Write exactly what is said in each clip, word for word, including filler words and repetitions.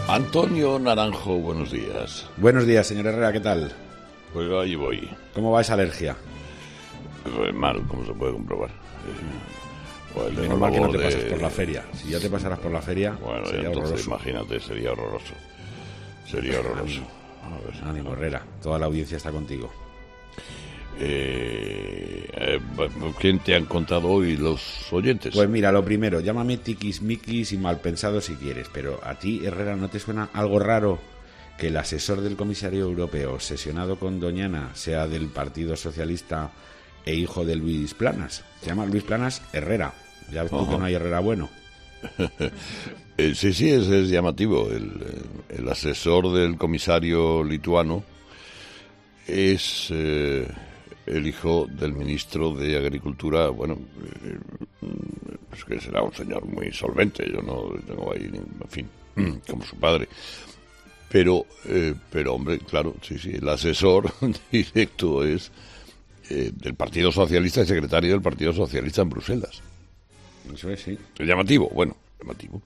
Antonio Naranjo, buenos días. Buenos días, señor Herrera, ¿qué tal? Pues ahí voy. ¿Cómo va esa alergia? Pues mal, como se puede comprobar. Pues menos mal que no te de... pasas por la feria. Si ya te pasaras por la feria, bueno, sería entonces, horroroso. Imagínate, sería horroroso. Sería horroroso. A ver. Ánimo, Herrera, toda la audiencia está contigo. Eh, eh, ¿Quién te han contado hoy los oyentes? Pues mira, lo primero, llámame tiquismiquis y mal pensado si quieres, pero a ti, Herrera, ¿no te suena algo raro que el asesor del comisario europeo obsesionado con Doñana sea del Partido Socialista e hijo de Luis Planas? Se llama Luis Planas Herrera. Ya ves tú que no hay Herrera bueno. eh, sí, sí, es, es llamativo. El, el asesor del comisario lituano es... Eh, el hijo del ministro de Agricultura, bueno, eh, pues que será un señor muy solvente, yo no tengo ahí, en fin, como su padre. Pero, eh, pero hombre, claro, sí, sí, el asesor directo es eh, del Partido Socialista y secretario del Partido Socialista en Bruselas. Eso es, sí. Es llamativo, bueno, llamativo.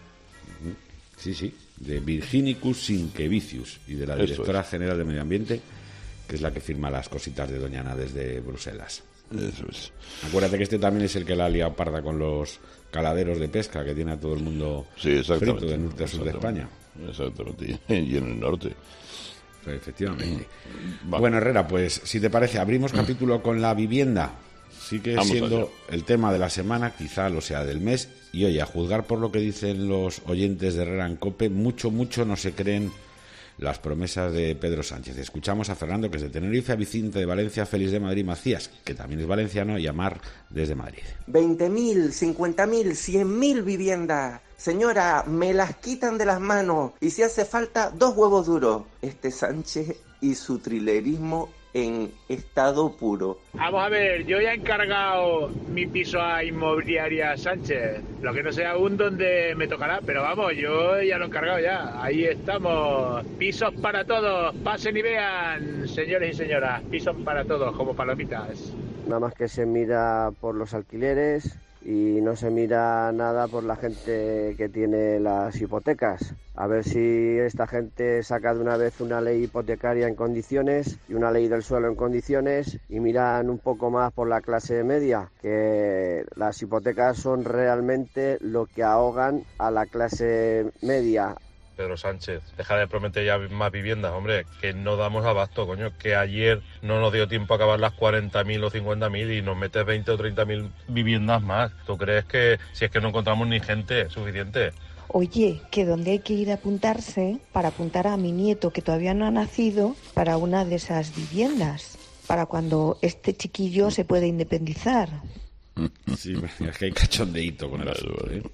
Sí, sí, de Virginicus Sinkevicius y de la directora general de Medio Ambiente, que es la que firma las cositas de Doñana desde Bruselas. Eso es. Acuérdate que este también es el que la ha liado parda con los caladeros de pesca que tiene a todo el mundo sí, frito de norte a sur de España. Exactamente, y en el norte. Sí, efectivamente. Vale. Bueno, Herrera, pues si te parece, abrimos capítulo con la vivienda. Sigue Vamos siendo allá. El tema de la semana, quizá lo sea del mes. Y oye, a juzgar por lo que dicen los oyentes de Herrera en COPE, mucho, mucho no se creen las promesas de Pedro Sánchez. Escuchamos a Fernando, que es de Tenerife, a Vicente de Valencia, Félix de Madrid, Macías, que también es valenciano, y a Mar desde Madrid. veinte mil, cincuenta mil, cien mil viviendas. Señora, me las quitan de las manos y si hace falta, dos huevos duros. Este Sánchez y su trilerismo en estado puro. Vamos a ver, yo ya he encargado mi piso a Inmobiliaria Sánchez, lo que no sé aún dónde me tocará, pero vamos, yo ya lo he encargado ya, ahí estamos, pisos para todos, pasen y vean, señores y señoras, pisos para todos, como palomitas. Nada más que se mira por los alquileres y no se mira nada por la gente que tiene las hipotecas. A ver si esta gente saca de una vez una ley hipotecaria en condiciones y una ley del suelo en condiciones y miran un poco más por la clase media, que las hipotecas son realmente lo que ahogan a la clase media. Pedro Sánchez, deja de prometer ya más viviendas, hombre, que no damos abasto, coño, que ayer no nos dio tiempo a acabar las cuarenta mil o cincuenta mil y nos metes veinte o treinta mil viviendas más. ¿Tú crees que si es que no encontramos ni gente suficiente? Oye, que dónde hay que ir a apuntarse para apuntar a mi nieto que todavía no ha nacido para una de esas viviendas, para cuando este chiquillo se pueda independizar. Sí, es que hay cachondeíto con el asunto, ¿eh?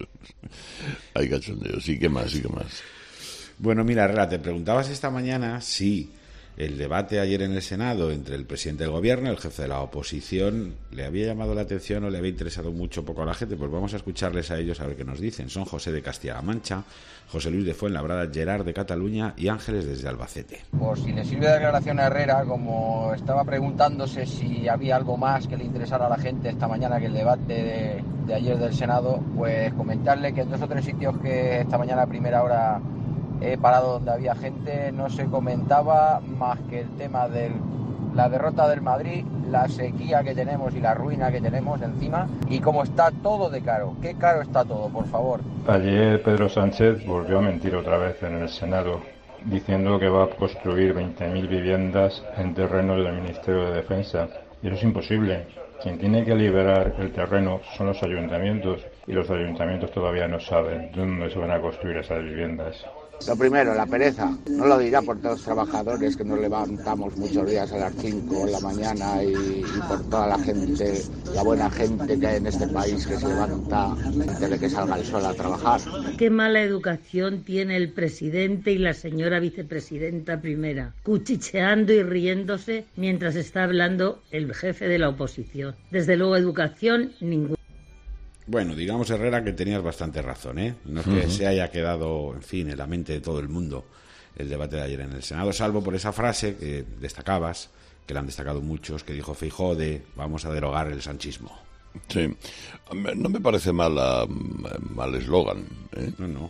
Hay cachondeo, sí, ¿qué más? Sí, ¿qué más? Bueno, mira, Herrera, te preguntabas esta mañana si el debate ayer en el Senado entre el presidente del gobierno y el jefe de la oposición le había llamado la atención o le había interesado mucho poco a la gente. Pues vamos a escucharles a ellos a ver qué nos dicen. Son José de Castilla-La Mancha, José Luis de Fuenlabrada, Gerard de Cataluña y Ángeles desde Albacete. Por si le sirve de declaración a Herrera, como estaba preguntándose si había algo más que le interesara a la gente esta mañana que el debate de, de ayer del Senado, pues comentarle que en dos o tres sitios que esta mañana a primera hora he parado donde había gente, no se comentaba más que el tema de la derrota del Madrid, la sequía que tenemos y la ruina que tenemos encima y cómo está todo de caro. ¿Qué caro está todo, por favor? Ayer Pedro Sánchez volvió a mentir otra vez en el Senado, diciendo que va a construir veinte mil viviendas en terrenos del Ministerio de Defensa. Y eso es imposible. Quien tiene que liberar el terreno son los ayuntamientos y los ayuntamientos todavía no saben dónde se van a construir esas viviendas. Lo primero, la pereza. No lo dirá por todos los trabajadores que nos levantamos muchos días a las cinco de la mañana y, y por toda la gente, la buena gente que hay en este país que se levanta antes de que salga el sol a trabajar. Qué mala educación tiene el presidente y la señora vicepresidenta primera, cuchicheando y riéndose mientras está hablando el jefe de la oposición. Desde luego, educación ninguna. Bueno, digamos, Herrera, que tenías bastante razón, ¿eh? No es que uh-huh. se haya quedado, en fin, en la mente de todo el mundo el debate de ayer en el Senado, salvo por esa frase que destacabas, que la han destacado muchos, que dijo Feijóo de vamos a derogar el sanchismo. Sí, no me parece mal mal eslogan, ¿eh? No, no.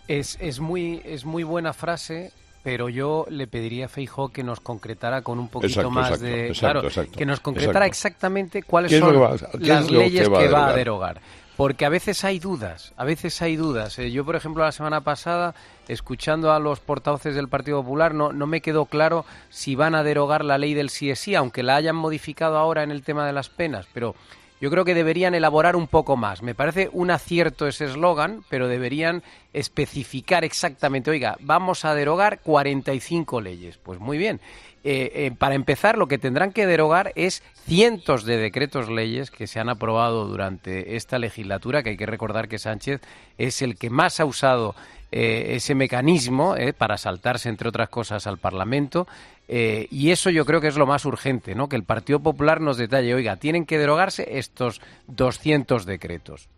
Es, es, muy, es muy buena frase, pero yo le pediría a Feijóo que nos concretara con un poquito exacto, más exacto, de... exacto, claro, exacto, que nos concretara exacto. exactamente cuáles ¿Qué son va, las leyes que va, que va a derogar. Porque a veces hay dudas, a veces hay dudas. Eh, yo, por ejemplo, la semana pasada, escuchando a los portavoces del Partido Popular, no, no me quedó claro si van a derogar la ley del sí es sí, aunque la hayan modificado ahora en el tema de las penas, pero... Yo creo que deberían elaborar un poco más. Me parece un acierto ese eslogan, pero deberían especificar exactamente, oiga, vamos a derogar cuarenta y cinco leyes. Pues muy bien. Eh, eh, para empezar, lo que tendrán que derogar es cientos de decretos leyes que se han aprobado durante esta legislatura, que hay que recordar que Sánchez es el que más ha usado eh, ese mecanismo eh, para saltarse, entre otras cosas, al Parlamento. Eh, y eso yo creo que es lo más urgente, ¿no? Que el Partido Popular nos detalle, oiga, tienen que derogarse estos doscientos decretos.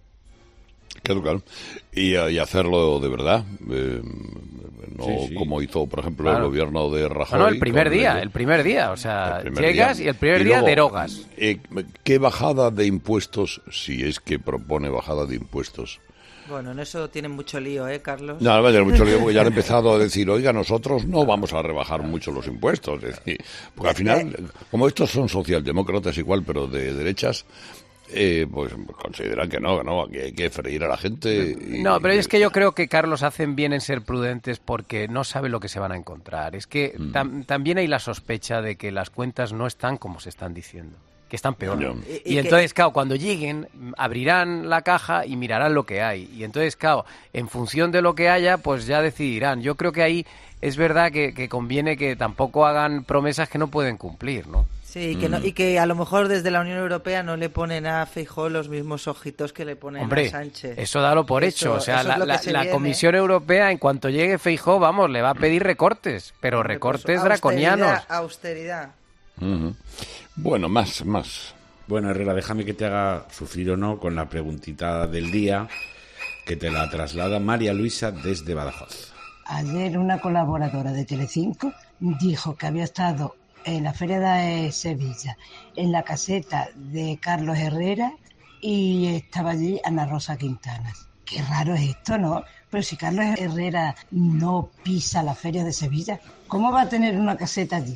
Claro, claro. Y, y hacerlo de verdad, eh, no sí, sí. como hizo, por ejemplo, Claro. el gobierno de Rajoy. No, no, el primer día, el, el primer día, o sea, primer llegas día. y el primer Y día luego, derogas. Eh, ¿Qué bajada de impuestos, si es que propone bajada de impuestos? Bueno, en eso tienen mucho lío, ¿eh, Carlos? No, no va a tener mucho lío porque ya han empezado a decir, oiga, nosotros no vamos a rebajar mucho los impuestos. Es decir, porque al final, como estos son socialdemócratas igual, pero de derechas, eh, pues consideran que no, que no, que hay que freír a la gente. Y, No, pero es que yo creo que, Carlos, hacen bien en ser prudentes porque no saben lo que se van a encontrar. Es que Mm. tam- también hay la sospecha de que las cuentas no están como se están diciendo, que están peor. Ya. Y, Y- y entonces, claro, cuando lleguen, abrirán la caja y mirarán lo que hay. Y entonces, claro, en función de lo que haya, pues ya decidirán. Yo creo que ahí es verdad que, que conviene que tampoco hagan promesas que no pueden cumplir, ¿no? Sí, y que, no- Mm. y que a lo mejor desde la Unión Europea no le ponen a Feijóo los mismos ojitos que le ponen Hombre, a Sánchez. eso dalo por Eso- hecho. O sea, eso es la, lo que la- se la viene. Comisión Europea, en cuanto llegue Feijóo, vamos, le va a pedir recortes, pero Hombre, recortes pues, draconianos. Austeridad, austeridad. Ujú. Bueno, más, más. Bueno, Herrera, déjame que te haga sufrir o no con la preguntita del día que te la traslada María Luisa desde Badajoz. Ayer una colaboradora de Telecinco dijo que había estado en la Feria de Sevilla, en la caseta de Carlos Herrera, y estaba allí Ana Rosa Quintana. Qué raro es esto, ¿no? Pero si Carlos Herrera no pisa la Feria de Sevilla, ¿cómo va a tener una caseta allí?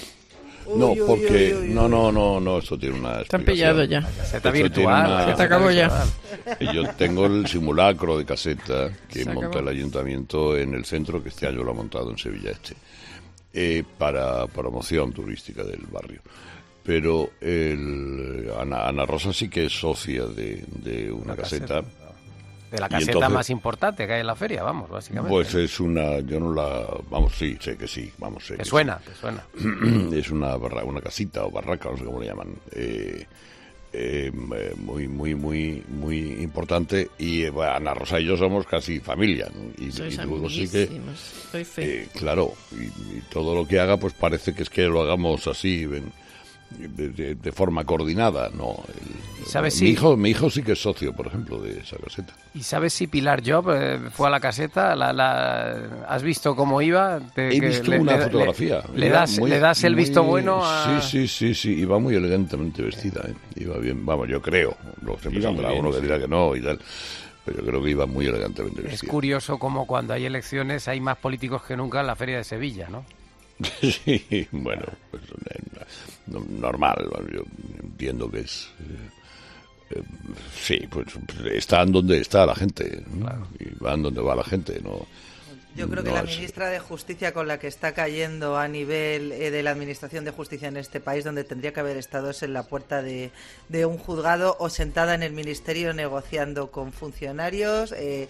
No, Uy, uy, porque uy, uy, no, uy. no, no, no, eso tiene una Te han explicación. pillado ya. Caseta Eso tiene virtual. una- Se te acabó ya. Yo tengo el simulacro de caseta que Se monta acabó. el ayuntamiento en el centro, que este año lo ha montado en Sevilla Este, eh, para promoción turística del barrio. Pero el, Ana, Ana Rosa sí que es socia de, de una, Una caseta. caseta. De la Y caseta entonces- más importante que hay en la feria, vamos, básicamente. Pues es una, yo no la, vamos, sí, sé que sí, vamos, sé que que suena, que suena. sí. Es una barra, una casita o barraca, no sé cómo le llaman. Eh, eh, muy, muy, muy, muy importante. Y eh, bueno, Ana Rosa y yo somos casi familia, ¿no? Y, Sois y luego sí que, amiguísimos. Soy fe. eh, claro, y, y todo lo que haga, pues parece que es que lo hagamos así, ven, de, de- de forma coordinada, ¿no? El- ¿Sabes mi si- hijo, mi hijo sí que es socio, por ejemplo, de esa caseta. ¿Y sabes si Pilar Job eh, fue a la caseta? La, la- ¿Has visto cómo iba? Te- He que visto le- una le- fotografía. Le, le Iba das, muy- le das el muy- visto bueno a... Sí, sí, sí, sí. Iba muy elegantemente vestida, ¿eh? Iba bien, vamos, yo creo. Luego siempre Iba muy saldrá bien, uno que sí. dirá que no y tal. Pero yo creo que iba muy elegantemente Es vestida. curioso como cuando hay elecciones hay más políticos que nunca en la feria de Sevilla, ¿no? Sí, bueno, pues, eh, no- normal. Yo entiendo que es... eh, eh, sí, pues están donde está la gente, ¿no? Y van donde va la gente, ¿no? Yo creo que No la es- ministra de Justicia con la que está cayendo a nivel eh, de la Administración de Justicia en este país, donde tendría que haber estado es en la puerta de, de un juzgado o sentada en el Ministerio negociando con funcionarios eh,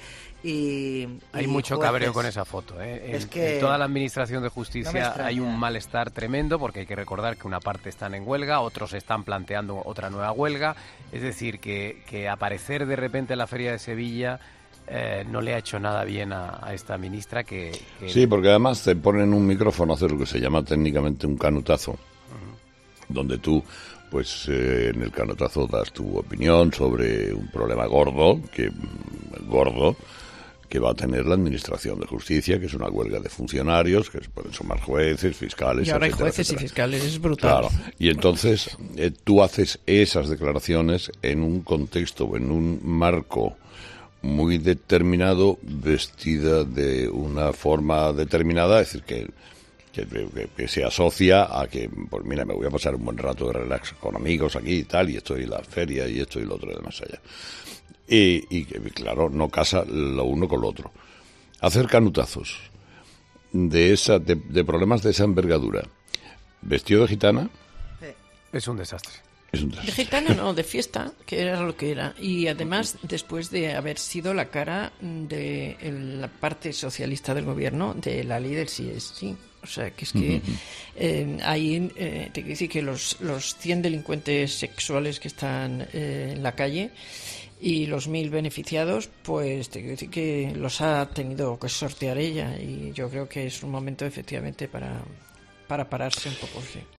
y Hay y mucho jueces. cabreo con esa foto. ¿eh? En, Es que en toda la Administración de no me Justicia extraña. hay un malestar tremendo porque hay que recordar que una parte están en huelga, otros están planteando otra nueva huelga. Es decir, que, que aparecer de repente en la Feria de Sevilla eh, no le ha hecho nada bien a, a esta ministra que... que- Sí, porque además te ponen un micrófono a hacer lo que se llama técnicamente un canutazo, donde tú, pues eh, en el canutazo das tu opinión sobre un problema gordo, que mm, gordo, que va a tener la Administración de Justicia, que es una huelga de funcionarios, que pueden ser más jueces, fiscales, Y ahora hay etcétera, jueces y etcétera. fiscales, es brutal. Claro, y entonces eh, tú haces esas declaraciones en un contexto o en un marco muy determinado, vestida de una forma determinada, es decir, que, que, que, que se asocia a que, pues mira, me voy a pasar un buen rato de relax con amigos aquí y tal, y estoy en la feria y esto y lo otro y demás allá. Y, y claro, no casa lo uno con lo otro. Hacer canutazos de, esa, de, de problemas de esa envergadura, vestido de gitana, es un desastre. De gitana no, de fiesta, que era lo que era. Y además, después de haber sido la cara de la parte socialista del gobierno de la ley del sí es sí. O sea, que es que eh, ahí eh, te quiero decir que los, los cien delincuentes sexuales que están eh, en la calle y los mil beneficiados, pues te quiero decir que los ha tenido que sortear ella. Y yo creo que es un momento efectivamente para, para pararse un poco, sí.